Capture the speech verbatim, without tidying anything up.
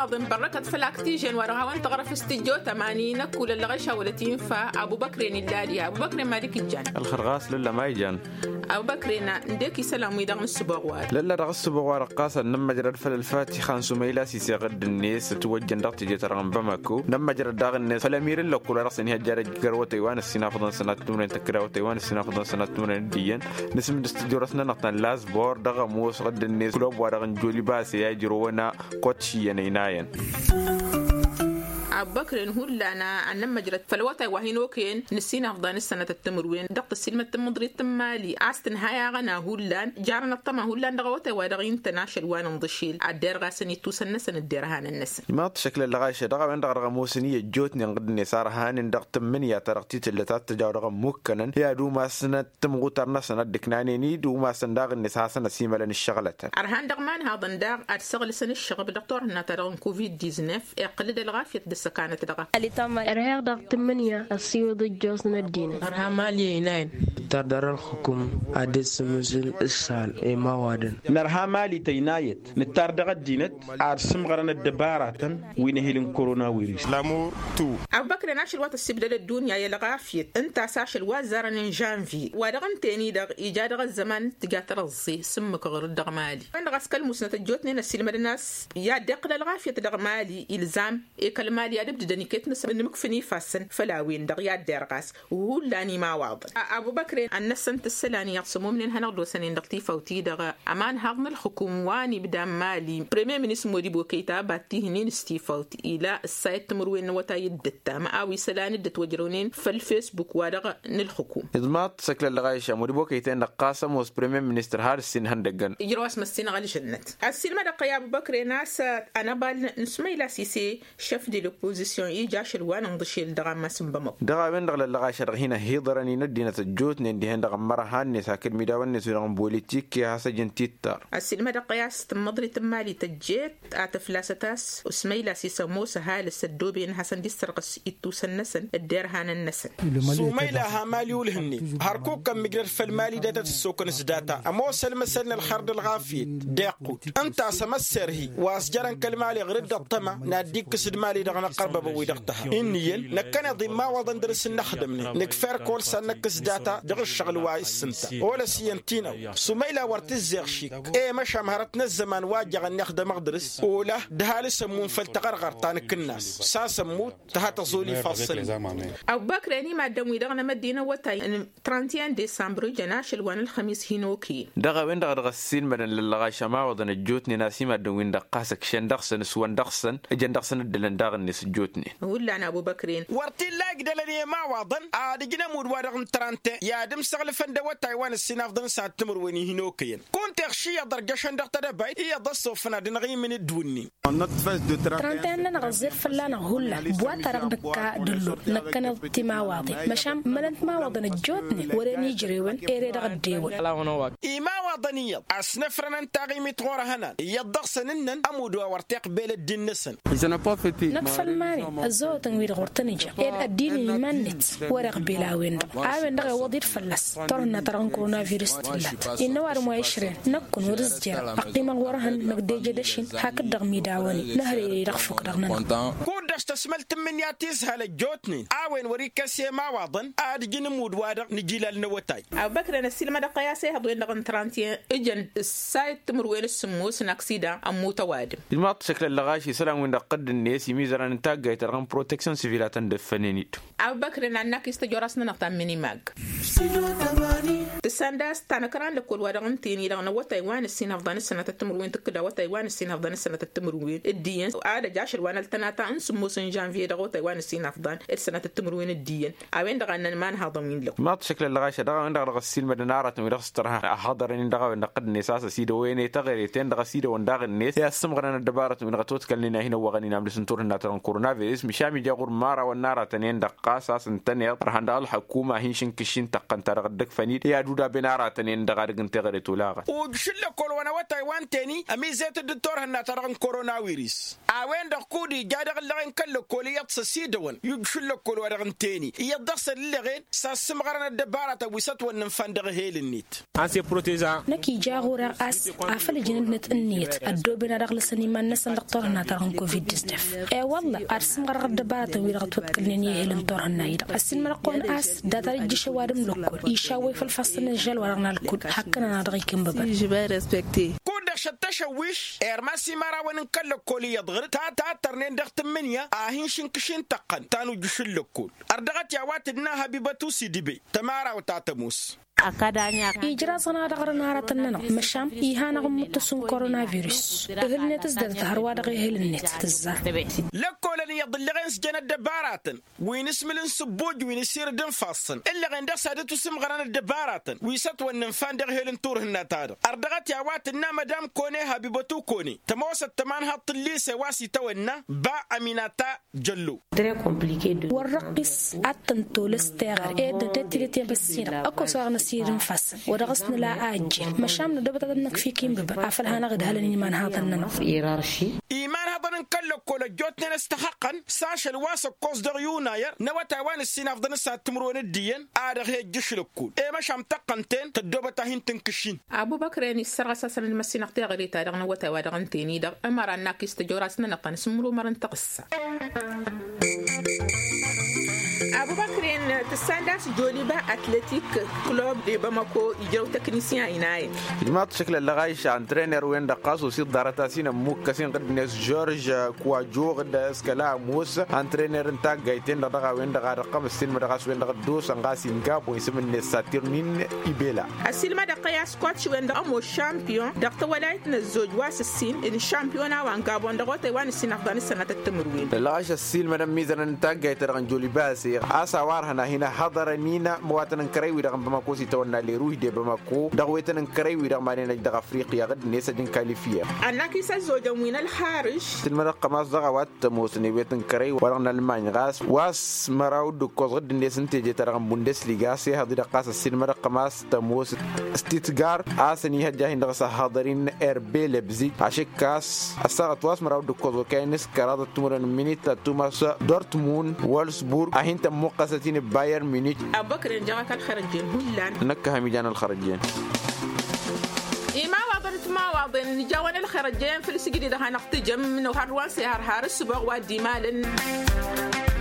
واظن بركة فلاكتيجن ورها وانت غرف استجو تمانين كل اللي غشا ولتين فا أبو بكر اللالي أبو بكر مالك الجان الخرغاس للا ما يجان أبو بكر نديكي سلام ويدغن السبوغوار للا رغ السبوغوار رقاصة نما جرد فلالفاتي خان سميلا سيسي غد الناس توجن دغت جيترغن بمكو نما جرد داغ الناس فلامير اللو كل رقصن هي جارج قروة تيوان السنة فضل سنة تمرين تكراو تيوان السنة فضل سنة تمرين ديان نسم دستجورسنا نقطن لاز بور دغ موس غد الناس كلوب ورغن جولي باسي يجرونا قوتشي ينيناين أبو بكر نقول لنا أن لما جرت فلوتها وهينوكين نسينا أفضل السنة التمروين دقت السلمة التمضري التمالي عستن هاي غنا هولان جارنا الطمع هولان دغوتها ودغين تناشل وان نضشيل عالدير غاسني توسن سنة الدير هان النسن ما تشكل اللغايشة دغا وين دغا موسنية جوتني نقدني صار هان دغت منيا ترقتيت اللي تتجاو دغا مكنا يا دوما سنة تمغوترنا سنة دكنانيني دوما سنداغ النساء سنة سيما لن الشغلة أرهان دغمان هذا نداغ أرسغل سنة الشغل دكتور هنا ترغن كوفيد تسعطاشر اقلد الغافية كانت دغا أرهاق دغت منيا السيوض الجوزن الدين أرها مالي ناين تردر الحكم عدس مسل السال إيه ما وادن نرها مالي تينايت نتردغ الدينت أرسم غرنا الدبارة وينهيلن كورونا ويروس لامور تو أبو بكر ناشل وات السبلة الدنيا يا لغافية أنت ساشل وزارن جانفي ودغن تاني دغ إيجاد الزمان تجاتر الزي سمك غير دغ مالي أنا غسكل مسنة الجوتني نسلم الناس يا دقل الغافية دغ مالي إلزام إيه كلمالي أدب دنيكت نسب نمكفني فاسن فلاوين دغيات ديرغاس وهو لاني ما واضح أبو بكر الناس سنت السلاني يقسموا من هنغدو سنين دقتيفة وتيدغ أمان هغن الحكوم واني بدا مالي بريمير مينيس موديبو كيتا باتي هنين ستيفوت إلى السايت تمروين وتا يدتا ما أوي سلاني دت وجرونين في الفيسبوك ودغ الحكوم إضمات سكل اللغايشة موديبو كيتا نقاسم وس بريمير مينيستر هار السن هندقن يجرواس مسين غالي جنت السلمة دقا يا أبو بكر ناس أنا بال نسميلا سيسي شف دي لوبوزيسيون يجاش الوان نضشيل دغا ما سنبمو دغا وين دغ اللغايشة هنا هيضرني ندينا تجوت ندي هند مرهان نساكر ميداون نسوران بوليتيك يا سجن تيتر السلمة دقياس تمضري تمالي تجيت أتفلاساتاس وسميلا سيسا موسى هال السدوبين حسن دي سرقس إتو سنسن الدير هان النسن سميلا هامالي ولهني هاركوك كم مقدر فالمالي داتا السوكن سداتا أموسى المسلنا الخرد الغافي داقوت أنت سمسر هي واسجران كالمالي غرد الطمع ناديك سد مالي دغنا قربة بويدقتها إنيا نكنا ضما وضن درس النخدمني نكفر كل سنك سداتا دغ الشغل واي السنتا ولا سينتينا سميلا ورتزيغ شيك إيه مش مهرتنا الزمان واجع نخدم مقدرس ولا دهالي سمون فلتقرقر تانك الناس ساسموت تهات صولي فاصل أبو بكر يعني ما دموي دغنا مدينة وتاي ثلاثين ديسمبر جناش الوان الخميس هينوكي دغا وين دغ دغ السين من اللغا شما وضن الجوتني ناسي ما دوين دقاسك شن دغسن سوان دغسن اجن دغسن الدلن داغ الناس جوتني ولا أنا أبو بكرين ورتي لاق دلني ما وضن عادي جنا مود ورغن ترانتي يا دم سغل فند وتايوان السين أفضل ساعة تمر ويني هينوكيين كنت أخشي درجشن دغ تدبي هي ضصو فنا دنغي من الدوني ترانتين لنا غزير فلانا هولا بوا ترغدك دلو نكنا تما واضي مشام ملنت ما وضن الجوتني وراني جريون إيري دغ الديون إما وضنية أسنفرنا انتاغي متغور هنا يضغسن إنن أمود وورتيق بيل الدين نسن نكفل ماني الزو تنوير غورتنجا إن الدين مانت ورق بلاوين عاوين دغ وضير فلس ترنا ترغن كورونا فيروس تلات إنو أرمو عشرين نكون ورزجر أقيم الورهن نقدي جدشين هاك الدغ ميداواني نهري رغفك دغننا كون داشت اسملت من ياتيز هالجوتني عاوين وريكاسي ما وضن عاد جن مود وادق نجيل النوتاي أبو بكر أنا السلمة دقياسي هبغين لغن ترانتين إجن السايت تمروين السموس ناكسيدا أمو توادم الماط شكل اللغاشي سلام وين قد الناس يميزران انتاق يترغم بروتكسيون سيفيلات دفنينيت أبو بكر أنك يستجورسنا نقطان مني ماغ تسانداس تانكران لكل ورغن تيني لغن وتايوان السين أفضان السنة التمروين تكدا وتايوان السين أفضان السنة التمروين الدين وعادة جاش الوان التناتا انسموس جانفي دغو تايوان السين أفضان السنة التمروين الدين أوين دغن مان هضمين لك الماط شكل اللغاشي دغا وين دغ السين مدنارة ويرغسترها حضرين دغا وين قد النساس سيدو وين تغيرتين دغ سيدو وين دغ الناس يا سمغنا الدبارة من غتوت كلنا هنا وغني نعمل سنتور هنا ترى كورونا فيروس مشامي جاغور مارا والنارة تنين دقاسة سنتني رهند الحكومة هنشن كشين تقن ترغدك فنيد يا دودا بنارة تنين دغارق تغيرتو لاغ وبشل كل وانا وتايوان تاني أميزات الدكتور هنا ترى كورونا فيروس أوين دقودي جادق اللغين كله كوليات سيدون يبشل كل ورغن تاني يدرس اللغين ساسم غرنا الدبارة ويسات ونفان دغ هيل النيت أنسي بروتيزا نكي جاغو رأس أفل جنت النيت الدوبنا رغل سني ما الناس دكتورنا ترون كوفيد تسنف إيه والله أرسم غرق الدبارة ويرغط وتكلني هيل دور النايد السن مرقون أس داتا يجي شوارم لكل يشاوي في الفصل النجال ورغنا الكل حقنا نرغي كم ببر جبا ريسبكتي كود شتشويش إرماسي مرا ونكل كولي يضغط تا تا ترنين دغت منيا آهين شنكشين تقن تانو جشل لكل أردغت يا وات إنها ببتو سيدبي تمارا وتاتموس إجراء صنادق رنارة الننا مشام إيهانا غمتسون كورونا فيروس إهل نتز دادت هروادق إهل النت تزار لكولن يضل غنس جنة دبارات وين اسم الانسبوج وين يصير دم فاصن إلا غندا سادتو سم غران الدبارات ويسات وننفان دغ هيلن تور هناتار أردغت يا وات إنا مدام كوني هابيبتو كوني تموسط تمان هات اللي سواسي تونا با أميناتا جلو والرقص أتنتو لستغر إيدا تتلتي بسينا أكو ساغنا سيرن فاس ورغسنا لا أجل مشام ندبت أنك في كيم ببا أفلها نغد هل إيمان هذا الننا إيمان هذا نكلو كل جوتنا نستحقا ساش الواسق قوس دغيونا يا نواتا وان السين أفضل نسا تمرون الدين آده هي جيش لكل إيه مشام تقنتين تدوبتا هين تنكشين أبو بكر يعني السرعة ساسا المسين اختي غريتا دغنا وتا ودغن تيني دغ أمرا ناكيس تجوراسنا نقن سمرو مرن تقصى أبو بكر تسانداس جوليبا أتلتيك كلوب دي باماكو يجرو تكنيسيان إناي جماعة شكل اللغايش عن ترينر وين دقاس وسيط دارتاسين موكسين قد ناس جورج كواجوغ داس كلا موس عن ترينر انتاق جايتين دقا وين دقا رقم السين مدقاس وين دقا دوس انغاس انكاب ويسم الناس ساتيرنين إبيلا السين مدقا يا سكواتش وين دقا مو شامبيون دقا ولايتنا الزوج واس السين إن الشامبيونا وانقاب وان دقا تيوان السين أفغانستان التمروين اللغايش السين مدام ميزان انتاق جايتين عن جوليباسي أسا وارهنا هنا حضر نينا مواطن كريوي دغم بماكو سيتونا لروي دي بماكو دغويتن كريوي دغم مالنا دغ افريقيا غد نيسا دين كاليفيا انك سزوجا من الحارج تلمر قماص دغوات موسني بيتن كريوي ورنا المانيا غاس واس مراود كوز غد نيسن تيجي ترغم بوندسليغا سي هذه دقاس السلمر قماص تموس ستيتغار اسني هجا هند غس حاضرين اربي لبزي عشكاس اسغت واس مراود كوز كاينس كراد تمرن مينيت توماس دورتموند وولسبورغ اهنت مقاستين بايرن ميونخ أبو بكر جاك الخرجين هلان نكها ميجان الخرجين إيه ما وضعت ما وضعن نجاون الخرجين في السجن ده هنقتجم من وهروان سهر هار السباق ودي مالن